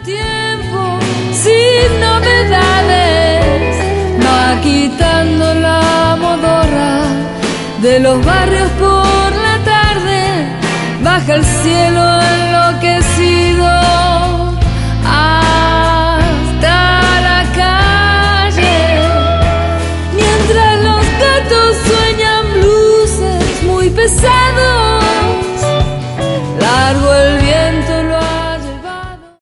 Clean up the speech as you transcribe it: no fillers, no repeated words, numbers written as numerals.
tiempo sin novedades va quitando la modorra de los barrios por la tarde, baja el cielo enloquecido